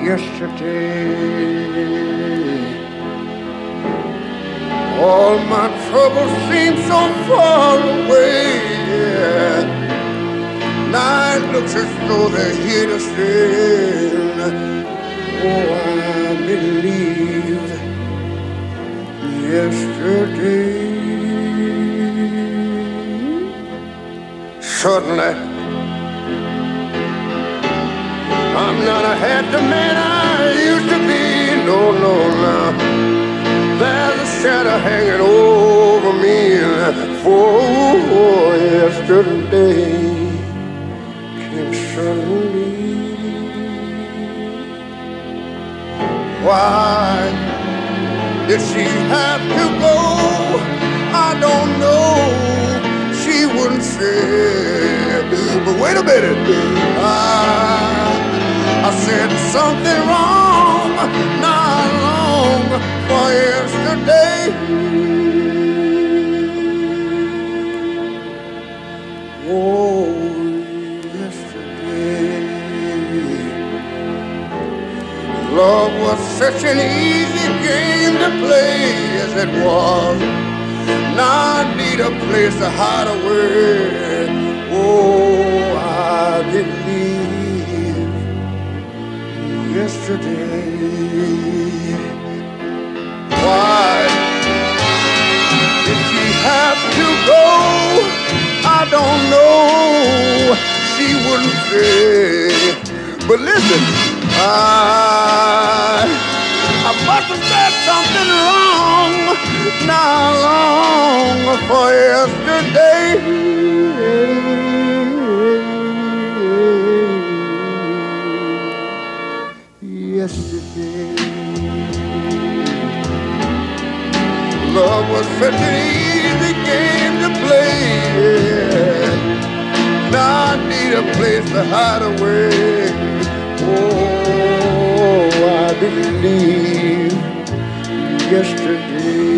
yesterday. All my troubles seem so far away. Yeah. Now it looks as though they're here to stay. Oh, I believe yesterday. Suddenly, I'm not a happy man I used to be. No, no, no. There's a shadow hanging over me. For yesterday came suddenly. Why did she have to go? I don't know. She wouldn't say. But wait a minute. I said something wrong, not long for yesterday. Oh, yesterday. Love was such an easy game to play as it was. Now I need a place to hide away. Oh, I believe yesterday. Why did she have to go? I don't know. She wouldn't say. But listen, I must have said something wrong, not long for yesterday. Yesterday, love was such an easy game to play. Yeah. Now I need a place to hide away. Oh, I believe yesterday.